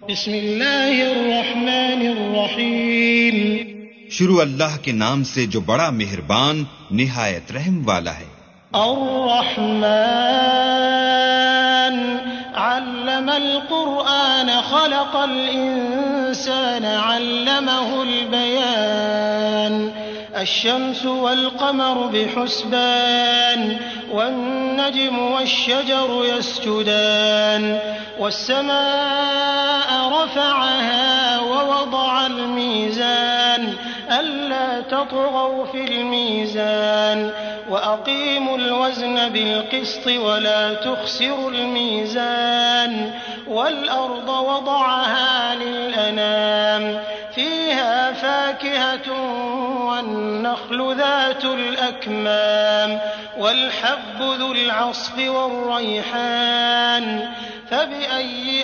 بسم اللہ الرحمن الرحیم شروع اللہ کے نام سے جو بڑا مہربان نہایت رحم والا ہے۔ الرحمن علم القرآن خلق الإنسان علمه البيان الشمس والقمر بحسبان والنجم والشجر يسجدان والسماء رفعها ووضع الميزان ألا تطغوا في الميزان وأقيموا الوزن بالقسط ولا تخسروا الميزان والأرض وضعها للأنام فيها فاكهة والنخل ذات الأكمام والحب ذو العصف والريحان فبأي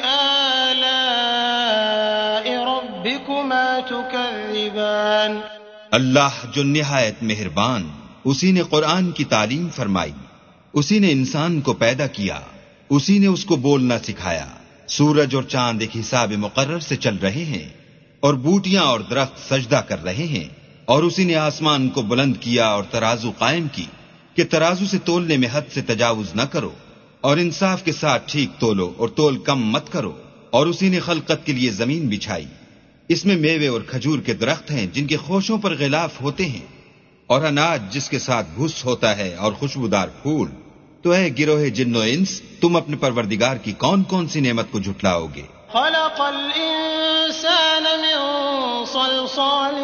آلاء ربكما تكذبان۔ اللہ جو نہایت مہربان، اسی نے قرآن کی تعلیم فرمائی، اسی نے انسان کو پیدا کیا، اسی نے اس کو بولنا سکھایا۔ سورج اور چاند ایک حساب مقرر سے چل رہے ہیں اور بوٹیاں اور درخت سجدہ کر رہے ہیں، اور اسی نے آسمان کو بلند کیا اور ترازو قائم کی کہ ترازو سے تولنے میں حد سے تجاوز نہ کرو اور انصاف کے ساتھ ٹھیک تولو اور تول کم مت کرو، اور اسی نے خلقت کے لیے زمین بچھائی، اس میں میوے اور کھجور کے درخت ہیں جن کے خوشوں پر غلاف ہوتے ہیں، اور اناج جس کے ساتھ بھس ہوتا ہے اور خوشبودار پھول۔ تو اے گروہ جن و انس، تم اپنے پروردگار کی کون کون سی نعمت کو جھٹلاؤ گے؟ خلق الإنسان من صلصال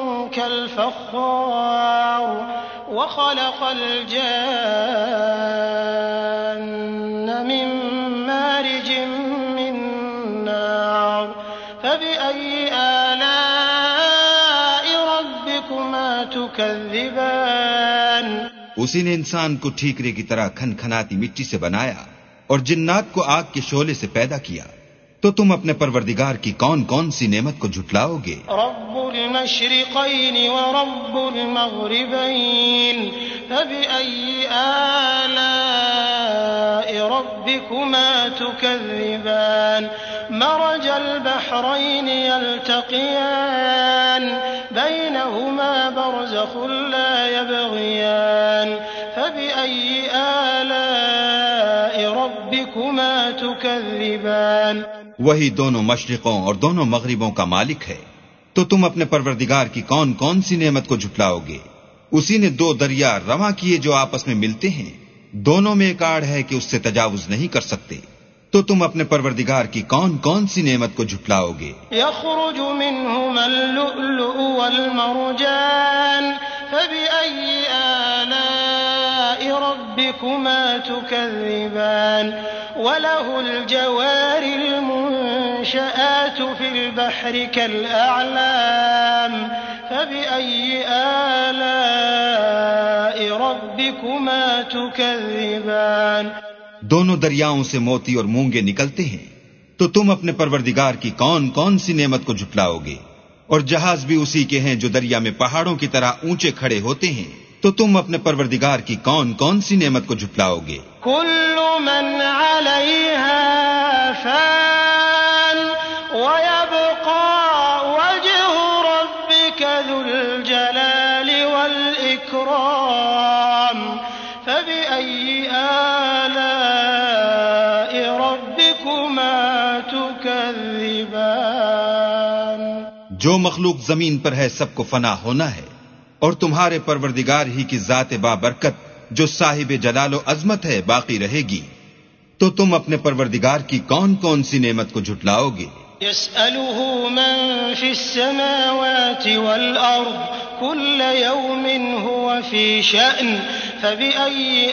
كالفخار وخلق الجان من مارج من نار فبأي آلاء ربكما تكذبان۔ اسی نے انسان کو ٹھیکرے کی طرح کھنکھناتی مٹی سے بنایا اور جنات کو آگ کے شعلے سے پیدا کیا، تو تم اپنے پروردگار کی کون کون سی نعمت کو جھٹلاؤ گے؟ رب المشرقین ورب المغربین فبأي آلاء ربكما تكذبان۔ مرج البحرين يلتقيان بينهما برزخ لا يبغيان فبأي آلاء ربكما تكذبان۔ وہی دونوں مشرقوں اور دونوں مغربوں کا مالک ہے، تو تم اپنے پروردگار کی کون کون سی نعمت کو جھٹلاؤ گے؟ اسی نے دو دریا رواں کیے جو آپس میں ملتے ہیں، دونوں میں ایک آڑ ہے کہ اس سے تجاوز نہیں کر سکتے، تو تم اپنے پروردگار کی کون کون سی نعمت کو جھٹلاؤ گے؟ يخرج منهما اللؤلؤ والمرجان فبأي آلاء ربكما تكذبان۔ وله الجوار المنشآت في البحر كالأعلام فبأي آلاء ربكما تكذبان۔ دونوں دریاؤں سے موتی اور مونگے نکلتے ہیں، تو تم اپنے پروردگار کی کون کون سی نعمت کو جھٹلاؤ گے؟ اور جہاز بھی اسی کے ہیں جو دریا میں پہاڑوں کی طرح اونچے کھڑے ہوتے ہیں، تو تم اپنے پروردگار کی کون کون سی نعمت کو جھٹلاؤ گے؟ كل من عليها فان ويبقى وجه ربك ذو الجلال والإكرام فبأي آلاء ربكما تكذبان۔ جو مخلوق زمین پر ہے سب کو فنا ہونا ہے، اور تمہارے پروردگار ہی کی ذات بابرکت جو صاحب جلال و عظمت ہے باقی رہے گی، تو تم اپنے پروردگار کی کون کون سی نعمت کو جھٹلاؤ گے؟ يسأله من في السماوات والأرض كل يوم هو في شأن فبأي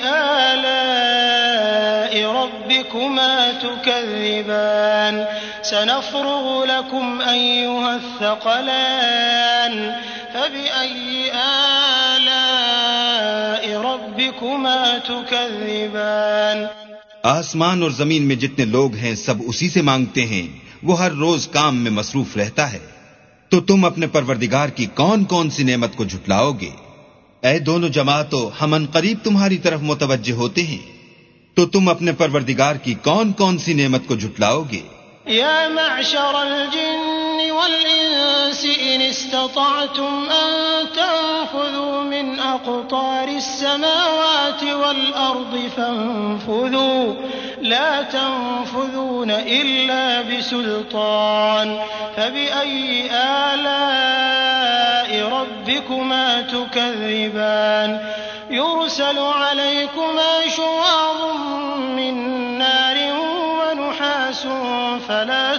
آلاء ربكما تكذبان۔ سنفرغ لكم أيها الثقلان فبأي آلاء ربكما تكذبان۔ آسمان اور زمین میں جتنے لوگ ہیں سب اسی سے مانگتے ہیں، وہ ہر روز کام میں مصروف رہتا ہے، تو تم اپنے پروردگار کی کون کون سی نعمت کو جھٹلاؤ گے؟ اے دونوں جماعتوں، ہم ان قریب تمہاری طرف متوجہ ہوتے ہیں، تو تم اپنے پروردگار کی کون کون سی نعمت کو جھٹلاؤ گے؟ يا معشر الجن والإنس إن استطعتم أن تنفذوا من أقطار السماوات والأرض فانفذوا لا تنفذون إلا بسلطان فبأي آلاء ربكما تكذبان يرسل عليكما شواظ من نار ونحاس فلا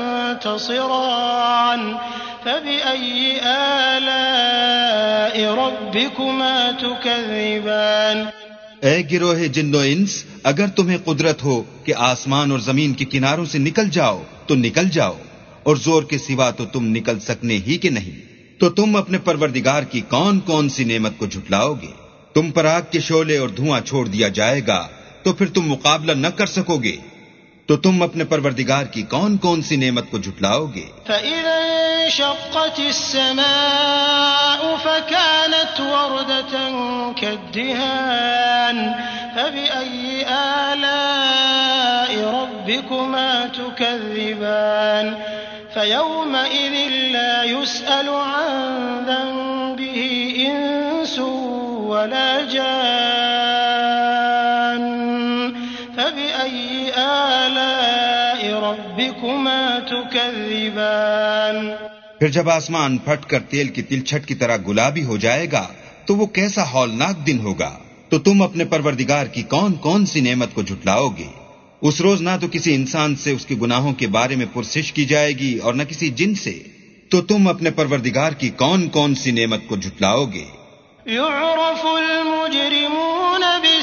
تنتصران فبأي آلاء ربكما تكذبان اے گروہ جن و انس، اگر تمہیں قدرت ہو کہ آسمان اور زمین کے کناروں سے نکل جاؤ تو نکل جاؤ، اور زور کے سوا تو تم نکل سکنے ہی کہ نہیں، تو تم اپنے پروردگار کی کون کون سی نعمت کو جھٹلاؤ گے؟ تم پر آگ کے شعلے اور دھواں چھوڑ دیا جائے گا تو پھر تم مقابلہ نہ کر سکو گے، تو تم اپنے پروردگار کی کون کون سی نعمت کو جھٹلاؤ گے؟ فَإِذَا انشَقَّتِ السَّمَاءُ فَكَانَتْ وَرْدَةً كَالدِّهَانِ فَبِأَيِّ آلَاءِ رَبِّكُمَا تُكَذِّبَانِ فَيَوْمَئِذٍ لَّا يُسْأَلُ عَن ذَنبِهِ إِنسٌ وَلَا جَانٌّ فَبِأَيِّ آلاء ربكما تكذبان پھر جب آسمان پھٹ کر تیل کی تلچھٹ کی طرح گلابی ہو جائے گا تو وہ کیسا ہولناک دن ہوگا، تو تم اپنے پروردگار کی کون کون سی نعمت کو جھٹلاؤ گے؟ اس روز نہ تو کسی انسان سے اس کے گناہوں کے بارے میں پرسش کی جائے گی اور نہ کسی جن سے، تو تم اپنے پروردگار کی کون کون سی نعمت کو جھٹلاؤ گے؟ يعرف المجرمون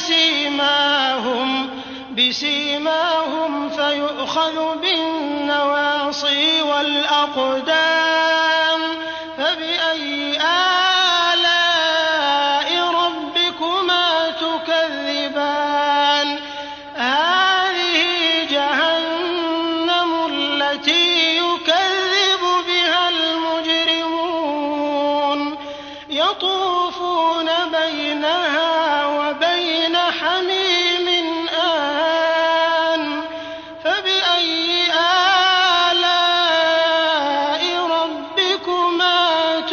بسيماهم فيؤخذ بالنواصي والأقدام فبأي آلاء ربكما تكذبان هذه جهنم التي يكذب بها المجرمون يطوفون بينها وبين حميم آن فبأي آلاء ربكما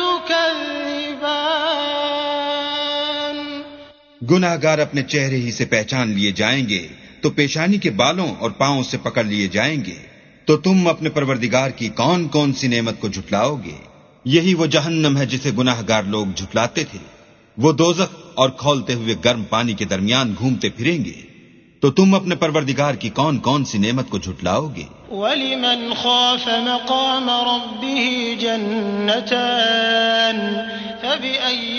تكذبان گناہ گار اپنے چہرے ہی سے پہچان لیے جائیں گے تو پیشانی کے بالوں اور پاؤں سے پکڑ لیے جائیں گے، تو تم اپنے پروردگار کی کون کون سی نعمت کو جھٹلاؤ گے؟ یہی وہ جہنم ہے جسے گناہ گار لوگ جھٹلاتے تھے، وہ دوزخ اور کھولتے ہوئے گرم پانی کے درمیان گھومتے پھریں گے، تو تم اپنے پروردگار کی کون کون سی نعمت کو جھٹلاؤ گے؟ وَلِمَنْ خَافَ مَقَامَ رَبِّهِ جَنَّتَانِ فَبِأَيِّ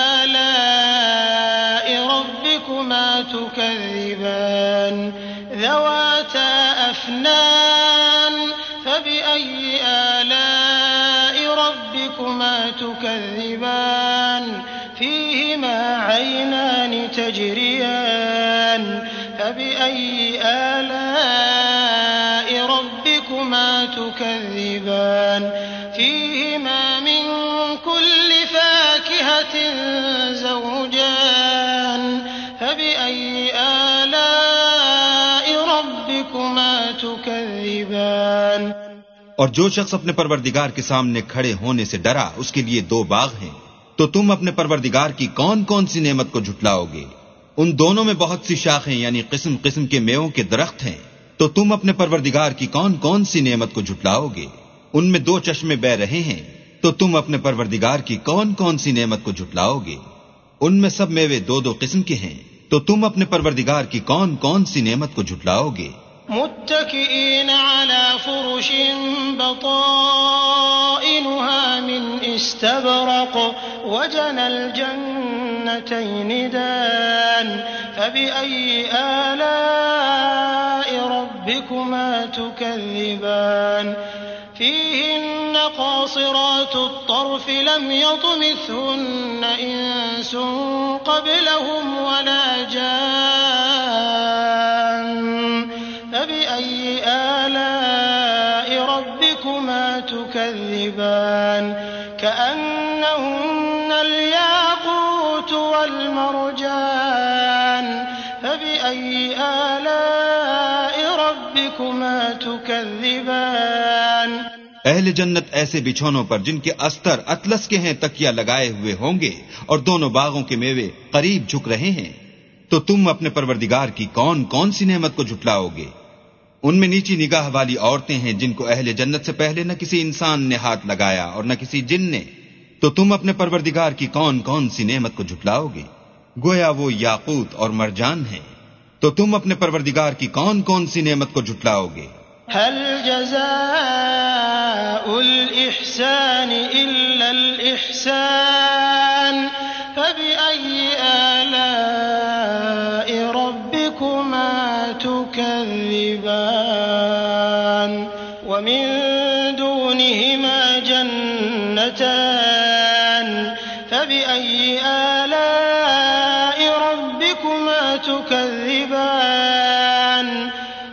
آلَاءِ رَبِّكُمَا تُكَذِّبَانِ ذَوَاتَا أَفْنَانٍ فَبِأَيِّ آلَاءِ رَبِّكُمَا تُكَذِّبَانِ فِيهِمَا عَيْنَانِ تَجْرِيَانِ فَبِأَيِّ آلَاءِ رَبِّكُمَا تُكَذِّبَانِ فِيهِمَا مِن كُلِّ فَاكِهَةٍ زَوْجَانِ فَبِأَيِّ آلَاءِ رَبِّكُمَا تُكَذِّبَانِ اور جو شخص اپنے پروردگار کے سامنے کھڑے ہونے سے ڈرا اس کے لیے دو باغ ہیں، تو تم اپنے پروردگار کی کون کون سی نعمت کو جھٹلاؤ گے؟ ان دونوں میں بہت سی شاخیں یعنی قسم قسم کے میووں کے درخت ہیں، تو تم اپنے پروردگار کی کون کون سی نعمت کو جھٹلاؤ گے؟ ان میں دو چشمے بہ رہے ہیں، تو تم اپنے پروردگار کی کون کون سی نعمت کو جھٹلاؤ گے؟ ان میں سب میوے دو دو قسم کے ہیں، تو تم اپنے پروردگار کی کون کون سی نعمت کو جھٹلاؤ گے؟ متكئين على فرش بطائنها من استبرق وجنى الجنتين دان فبأي آلاء ربكما تكذبان فيهن قاصرات الطرف لم يطمثهن إنس قبلهم ولا جان فبأي آلاء ربكما تكذبان كأنهن الياقوت والمرجان فبأي آلاء ربكما تكذبان اہل جنت ایسے بچھونوں پر جن کے استر اطلس کے ہیں تکیہ لگائے ہوئے ہوں گے اور دونوں باغوں کے میوے قریب جھک رہے ہیں. تو تم اپنے پروردگار کی کون کون سی نعمت کو جھٹلاؤ گے؟ ان میں نیچی نگاہ والی عورتیں ہیں جن کو اہل جنت سے پہلے نہ کسی انسان نے ہاتھ لگایا اور نہ کسی جن نے. تو تم اپنے پروردگار کی کون کون سی نعمت کو جھٹلاؤ گے؟ گویا وہ یاقوت اور مرجان ہیں. تو تم اپنے پروردگار کی کون کون سی نعمت کو جھٹلاؤ گے؟ هل جزاء الإحسان إلا الإحسان فبأي آلاء ربكما تكذبان ومن دونهما جنتان فبأي آلاء ربكما تكذبان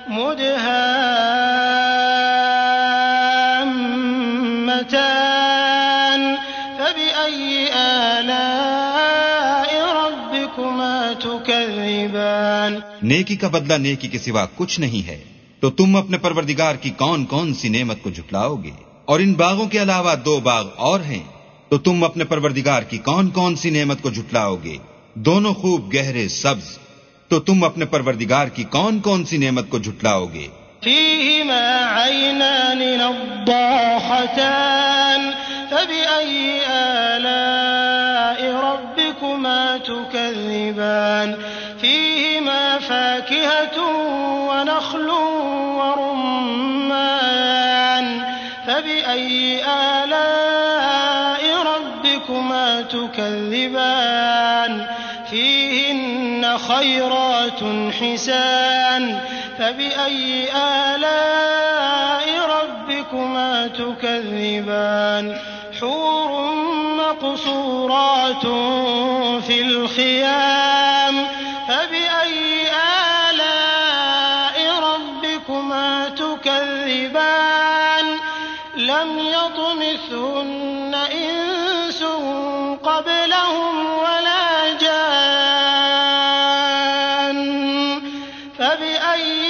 مدهامتان فبأي آلاء ربكما تكذبان. نیکی کا بدلہ نیکی کے سوا کچھ نہیں ہے. تو تم اپنے پروردگار کی کون کون سی نعمت کو جھٹلاؤ گے؟ اور ان باغوں کے علاوہ 2 باغ اور ہیں. تو تم اپنے پروردگار کی کون کون سی نعمت کو جھٹلاؤ گے؟ دونوں خوب گہرے سبز. تو تم اپنے پروردگار کی کون کون سی نعمت کو جھٹلاؤ گے؟ فيهما عينان نضاحتان فبأي آلاء ربكما تكذبان. فيهما فاكهة ونخل ورمان فبأي آلاء ربكما تكذبان. فيهن خيرات حسان فبأي آلاء ربكما تكذبان. حور مقصورات في الخيام فبأي آلاء ربكما تكذبان. لم يطمثهن إنس قبلهم ولا جان فبأي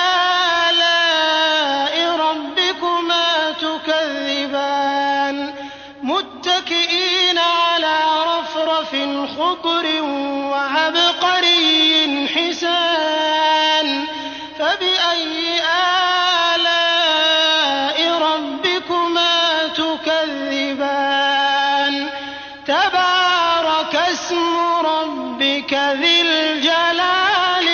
آلاء ربكما تكذبان. متكئين على رفرف خضر وعبقري حسان فبأي آلاء ربكما تكذبان. تبارك اسم ربك ذي الجلال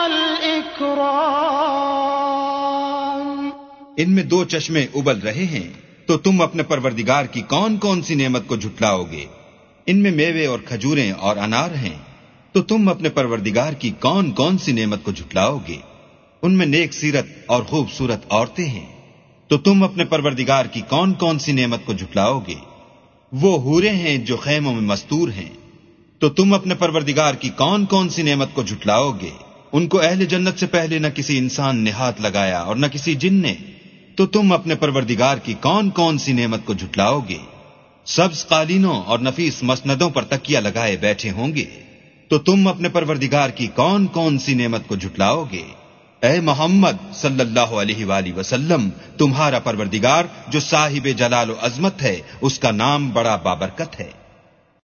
والإكرام. ان میں 2 چشمے ابل رہے ہیں. تو تم اپنے پروردگار کی کون کون سی نعمت کو جھٹلاؤ گے؟ ان میں میوے اور کھجوریں اور انار ہیں. تو تم اپنے پروردگار کی کون کون سی نعمت کو جھٹلاؤ گے؟ ان میں نیک سیرت اور خوبصورت عورتیں ہیں. تو تم اپنے پروردگار کی کون کون سی نعمت کو جھٹلاؤ گے؟ وہ حوریں ہیں جو خیموں میں مستور ہیں. تو تم اپنے پروردگار کی کون کون سی نعمت کو جھٹلاؤ گے؟ ان کو اہل جنت سے پہلے نہ کسی انسان نے ہاتھ لگایا اور نہ کسی جن نے. تو تم اپنے پروردگار کی کون کون سی نعمت کو جھٹلاؤ گے؟ سبز قالینوں اور نفیس مسندوں پر تکیہ لگائے بیٹھے ہوں گے. تو تم اپنے پروردگار کی کون کون سی نعمت کو جھٹلاؤ گے؟ اے محمد صلی اللہ علیہ وآلہ وسلم، تمہارا پروردگار جو صاحب جلال و عظمت ہے، اس کا نام بڑا بابرکت ہے.